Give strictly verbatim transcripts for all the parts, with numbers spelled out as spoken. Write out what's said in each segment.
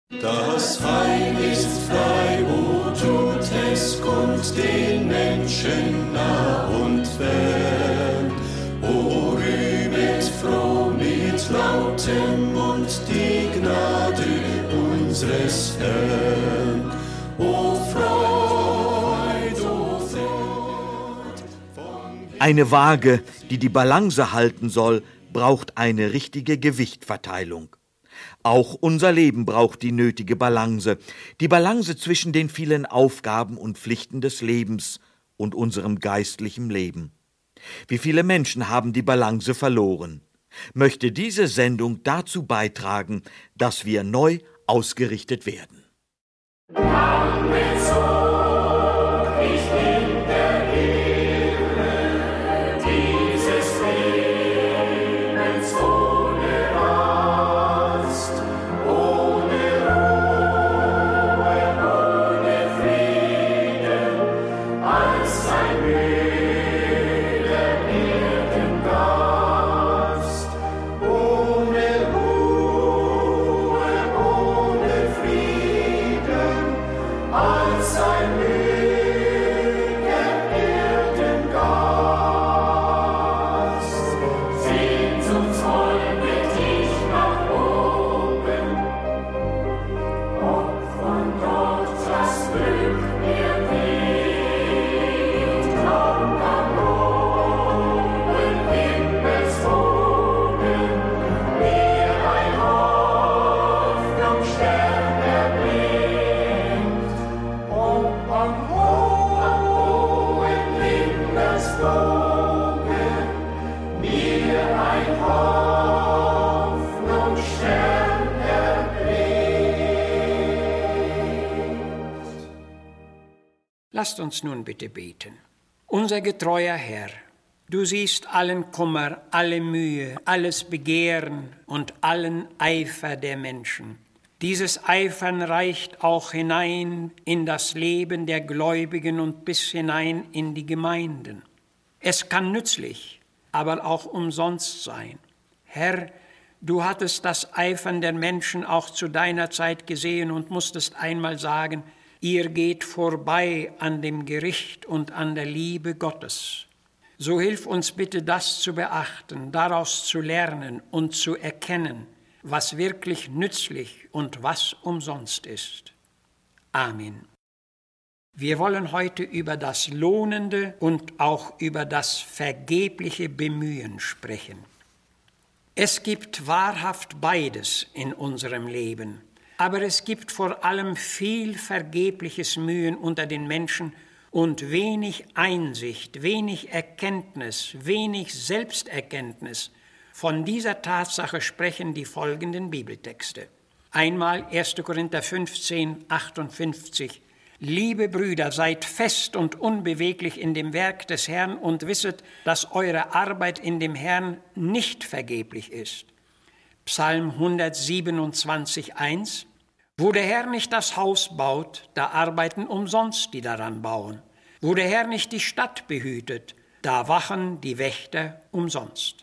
Das Heil ist frei, o tut es, kommt den Menschen nah und fern. O rühmet froh mit lautem Mund die Gnade unseres Herrn. O Freud, o Freud. Eine Waage, die die Balance halten soll, braucht eine richtige Gewichtverteilung. Auch unser Leben braucht die nötige Balance, die Balance zwischen den vielen Aufgaben und Pflichten des Lebens und unserem geistlichen Leben. Wie viele Menschen haben die Balance verloren? Möchte diese Sendung dazu beitragen, dass wir neu ausgerichtet werden. Lasst uns nun bitte beten. Unser getreuer Herr, du siehst allen Kummer, alle Mühe, alles Begehren und allen Eifer der Menschen. Dieses Eifern reicht auch hinein in das Leben der Gläubigen und bis hinein in die Gemeinden. Es kann nützlich, aber auch umsonst sein. Herr, du hattest das Eifern der Menschen auch zu deiner Zeit gesehen und musstest einmal sagen, ihr geht vorbei an dem Gericht und an der Liebe Gottes. So hilf uns bitte, das zu beachten, daraus zu lernen und zu erkennen, was wirklich nützlich und was umsonst ist. Amen. Wir wollen heute über das lohnende und auch über das vergebliche Bemühen sprechen. Es gibt wahrhaft beides in unserem Leben. Aber es gibt vor allem viel vergebliches Mühen unter den Menschen und wenig Einsicht, wenig Erkenntnis, wenig Selbsterkenntnis. Von dieser Tatsache sprechen die folgenden Bibeltexte. Einmal erster Korinther fünfzehn, achtundfünfzig. Liebe Brüder, seid fest und unbeweglich in dem Werk des Herrn und wisset, dass eure Arbeit in dem Herrn nicht vergeblich ist. Psalm hundertsiebenundzwanzig, eins. Wo der Herr nicht das Haus baut, da arbeiten umsonst die daran bauen. Wo der Herr nicht die Stadt behütet, da wachen die Wächter umsonst.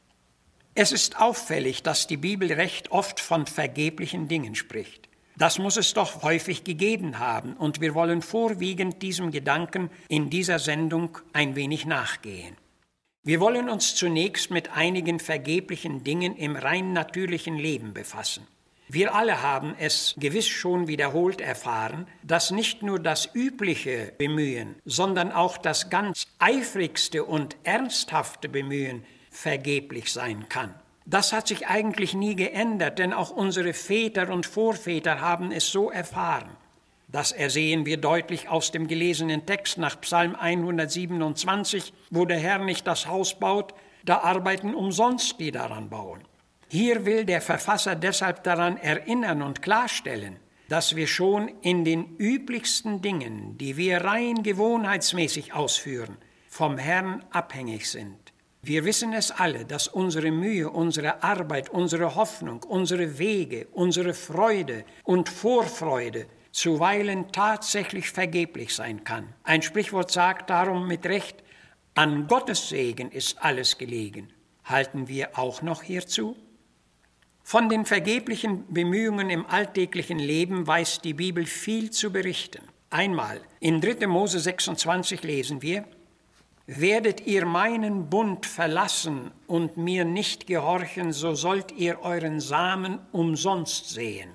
Es ist auffällig, dass die Bibel recht oft von vergeblichen Dingen spricht. Das muss es doch häufig gegeben haben, und wir wollen vorwiegend diesem Gedanken in dieser Sendung ein wenig nachgehen. Wir wollen uns zunächst mit einigen vergeblichen Dingen im rein natürlichen Leben befassen. Wir alle haben es gewiss schon wiederholt erfahren, dass nicht nur das übliche Bemühen, sondern auch das ganz eifrigste und ernsthafte Bemühen vergeblich sein kann. Das hat sich eigentlich nie geändert, denn auch unsere Väter und Vorväter haben es so erfahren. Das ersehen wir deutlich aus dem gelesenen Text nach Psalm hundertsiebenundzwanzig, wo der Herr nicht das Haus baut, da arbeiten umsonst die daran bauen. Hier will der Verfasser deshalb daran erinnern und klarstellen, dass wir schon in den üblichsten Dingen, die wir rein gewohnheitsmäßig ausführen, vom Herrn abhängig sind. Wir wissen es alle, dass unsere Mühe, unsere Arbeit, unsere Hoffnung, unsere Wege, unsere Freude und Vorfreude zuweilen tatsächlich vergeblich sein kann. Ein Sprichwort sagt darum mit Recht, an Gottes Segen ist alles gelegen. Halten wir auch noch hierzu? Von den vergeblichen Bemühungen im alltäglichen Leben weiß die Bibel viel zu berichten. Einmal in dritter Mose sechsundzwanzig lesen wir: Werdet ihr meinen Bund verlassen und mir nicht gehorchen, so sollt ihr euren Samen umsonst sehen.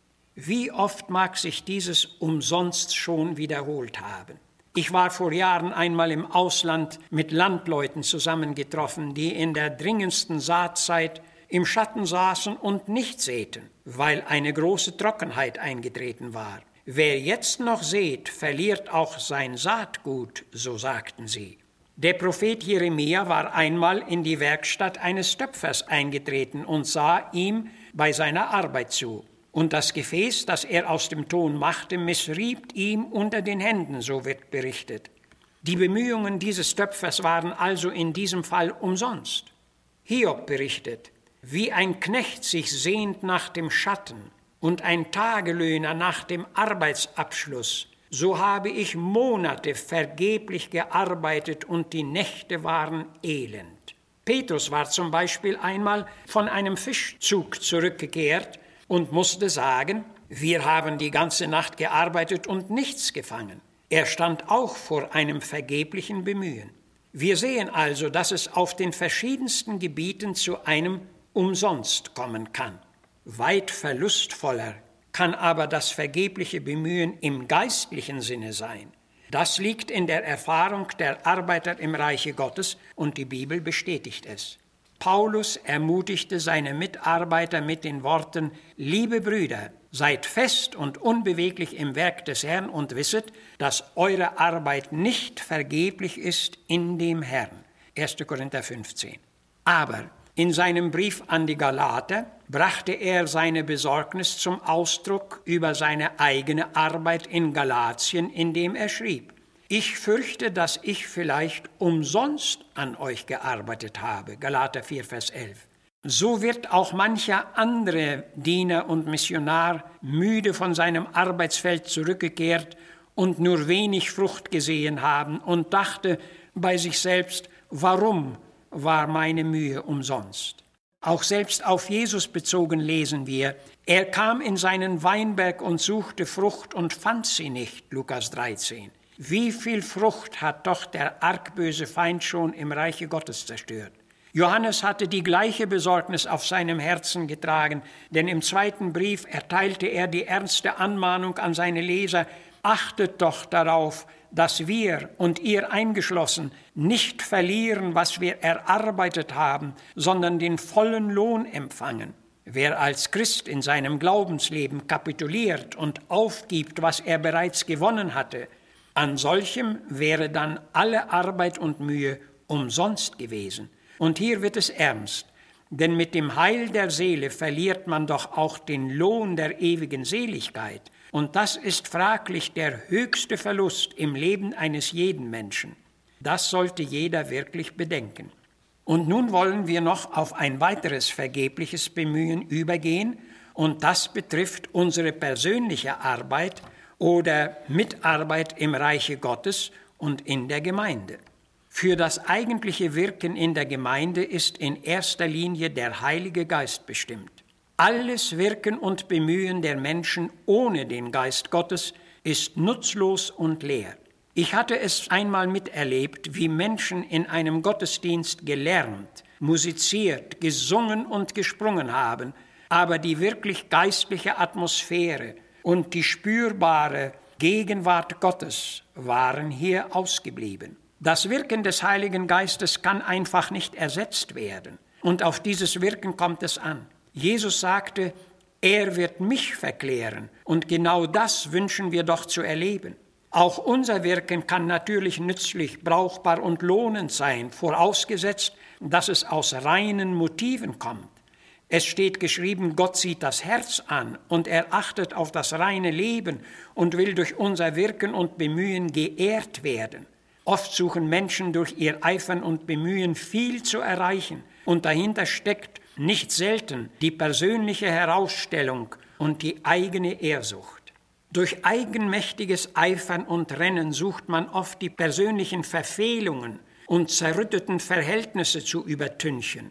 Wie oft mag sich dieses umsonst schon wiederholt haben? Ich war vor Jahren einmal im Ausland mit Landleuten zusammengetroffen, die in der dringendsten Saatzeit im Schatten saßen und nicht säten, weil eine große Trockenheit eingetreten war. Wer jetzt noch sät, verliert auch sein Saatgut, so sagten sie. Der Prophet Jeremia war einmal in die Werkstatt eines Töpfers eingetreten und sah ihm bei seiner Arbeit zu. Und das Gefäß, das er aus dem Ton machte, missrieb ihm unter den Händen, so wird berichtet. Die Bemühungen dieses Töpfers waren also in diesem Fall umsonst. Hiob berichtet: Wie ein Knecht sich sehnt nach dem Schatten und ein Tagelöhner nach dem Arbeitsabschluss, so habe ich Monate vergeblich gearbeitet und die Nächte waren elend. Petrus war zum Beispiel einmal von einem Fischzug zurückgekehrt und musste sagen: Wir haben die ganze Nacht gearbeitet und nichts gefangen. Er stand auch vor einem vergeblichen Bemühen. Wir sehen also, dass es auf den verschiedensten Gebieten zu einem Umsonst kommen kann. Weit verlustvoller kann aber das vergebliche Bemühen im geistlichen Sinne sein. Das liegt in der Erfahrung der Arbeiter im Reiche Gottes und die Bibel bestätigt es. Paulus ermutigte seine Mitarbeiter mit den Worten: Liebe Brüder, seid fest und unbeweglich im Werk des Herrn und wisset, dass eure Arbeit nicht vergeblich ist in dem Herrn. erster Korinther fünfzehn. Aber in seinem Brief an die Galater brachte er seine Besorgnis zum Ausdruck über seine eigene Arbeit in Galatien, indem er schrieb: Ich fürchte, dass ich vielleicht umsonst an euch gearbeitet habe. Galater vier, Vers elf. So wird auch mancher andere Diener und Missionar müde von seinem Arbeitsfeld zurückgekehrt und nur wenig Frucht gesehen haben und dachte bei sich selbst: Warum war meine Mühe umsonst? Auch selbst auf Jesus bezogen lesen wir: Er kam in seinen Weinberg und suchte Frucht und fand sie nicht. Lukas dreizehn. Wie viel Frucht hat doch der argböse Feind schon im Reiche Gottes zerstört? Johannes hatte die gleiche Besorgnis auf seinem Herzen getragen, denn im zweiten Brief erteilte er die ernste Anmahnung an seine Leser: Achtet doch darauf, dass wir und ihr eingeschlossen nicht verlieren, was wir erarbeitet haben, sondern den vollen Lohn empfangen. Wer als Christ in seinem Glaubensleben kapituliert und aufgibt, was er bereits gewonnen hatte, an solchem wäre dann alle Arbeit und Mühe umsonst gewesen. Und hier wird es ernst, denn mit dem Heil der Seele verliert man doch auch den Lohn der ewigen Seligkeit. Und das ist fraglich der höchste Verlust im Leben eines jeden Menschen. Das sollte jeder wirklich bedenken. Und nun wollen wir noch auf ein weiteres vergebliches Bemühen übergehen, und das betrifft unsere persönliche Arbeit oder Mitarbeit im Reiche Gottes und in der Gemeinde. Für das eigentliche Wirken in der Gemeinde ist in erster Linie der Heilige Geist bestimmt. Alles Wirken und Bemühen der Menschen ohne den Geist Gottes ist nutzlos und leer. Ich hatte es einmal miterlebt, wie Menschen in einem Gottesdienst gelernt, musiziert, gesungen und gesprungen haben, aber die wirklich geistliche Atmosphäre und die spürbare Gegenwart Gottes waren hier ausgeblieben. Das Wirken des Heiligen Geistes kann einfach nicht ersetzt werden. Und auf dieses Wirken kommt es an. Jesus sagte: Er wird mich verklären. Und genau das wünschen wir doch zu erleben. Auch unser Wirken kann natürlich nützlich, brauchbar und lohnend sein, vorausgesetzt, dass es aus reinen Motiven kommt. Es steht geschrieben: Gott sieht das Herz an und er achtet auf das reine Leben und will durch unser Wirken und Bemühen geehrt werden. Oft suchen Menschen durch ihr Eifern und Bemühen viel zu erreichen und dahinter steckt nicht selten die persönliche Herausstellung und die eigene Ehrsucht. Durch eigenmächtiges Eifern und Rennen sucht man oft die persönlichen Verfehlungen und zerrütteten Verhältnisse zu übertünchen.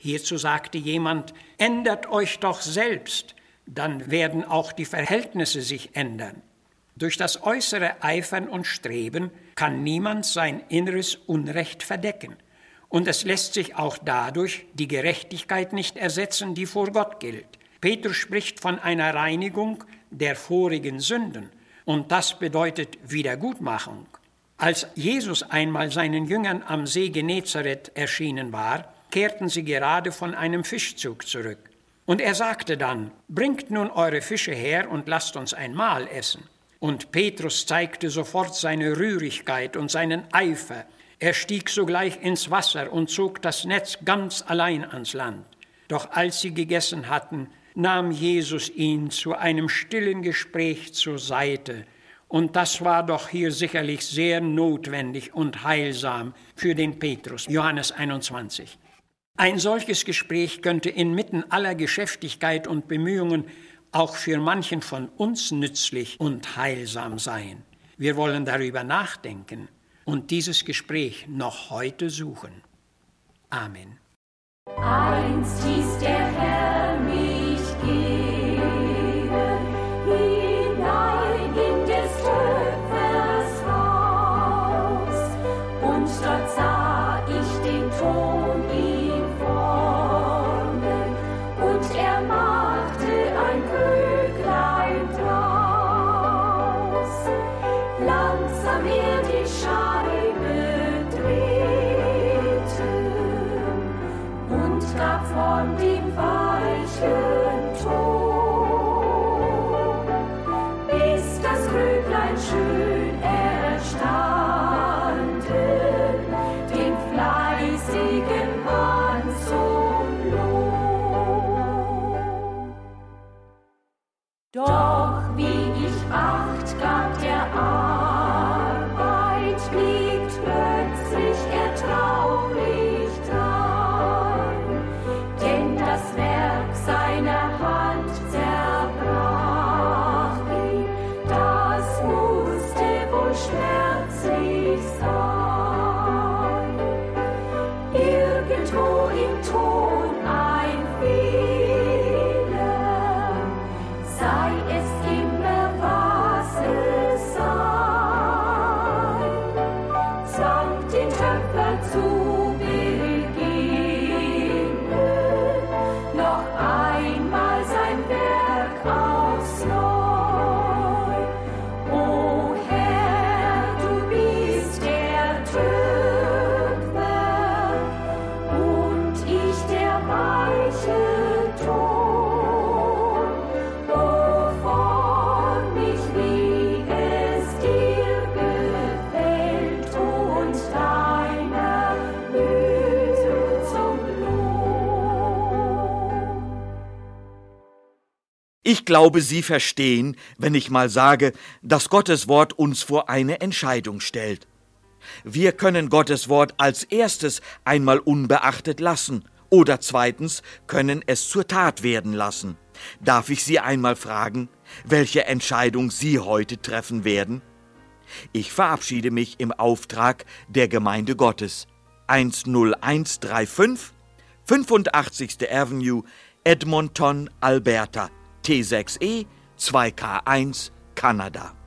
Hierzu sagte jemand, ändert euch doch selbst, dann werden auch die Verhältnisse sich ändern. Durch das äußere Eifern und Streben kann niemand sein inneres Unrecht verdecken. Und es lässt sich auch dadurch die Gerechtigkeit nicht ersetzen, die vor Gott gilt. Petrus spricht von einer Reinigung der vorigen Sünden. Und das bedeutet Wiedergutmachung. Als Jesus einmal seinen Jüngern am See Genezareth erschienen war, kehrten sie gerade von einem Fischzug zurück. Und er sagte dann, bringt nun eure Fische her und lasst uns ein Mahl essen. Und Petrus zeigte sofort seine Rührigkeit und seinen Eifer. Er stieg sogleich ins Wasser und zog das Netz ganz allein ans Land. Doch als sie gegessen hatten, nahm Jesus ihn zu einem stillen Gespräch zur Seite. Und das war doch hier sicherlich sehr notwendig und heilsam für den Petrus. Johannes einundzwanzig. Ein solches Gespräch könnte inmitten aller Geschäftigkeit und Bemühungen auch für manchen von uns nützlich und heilsam sein. Wir wollen darüber nachdenken und dieses Gespräch noch heute suchen. Amen. Einst hieß der Herr mich gehen, hinein in des Töpfers Haus, und dort sah ich den Ton ihn formen, und er machte ein Krüglein draus. Langsam er die Scheibe drehte und gab von dem weichen Ton, bis das Krüglein schön erstanden, den fleißigen Mann zum Lohn. Doch wie ich acht gab der Arbeit, liegt plötzlich er traurig drein, denn das Werk seiner Hand zerbrach ihm, das musste wohl schmerzlich sein. Irgendwo im Ton ein Fehler, sei es immer was es sei, zwang den Töpfer zu beginnen, noch einmal sein Werk aufs Neu. O Herr, du bist der Töpfer und ich der weiche Ton. O form mich, wie es dir gefällt, und deiner Mühe zum Lohn. Ich glaube, Sie verstehen, wenn ich mal sage, dass Gottes Wort uns vor eine Entscheidung stellt. Wir können Gottes Wort als erstes einmal unbeachtet lassen oder zweitens können es zur Tat werden lassen. Darf ich Sie einmal fragen, welche Entscheidung Sie heute treffen werden? Ich verabschiede mich im Auftrag der Gemeinde Gottes. eins null eins drei fünf, fünfundachtzigste Avenue, Edmonton, Alberta, T sechs E zwei K eins, Kanada.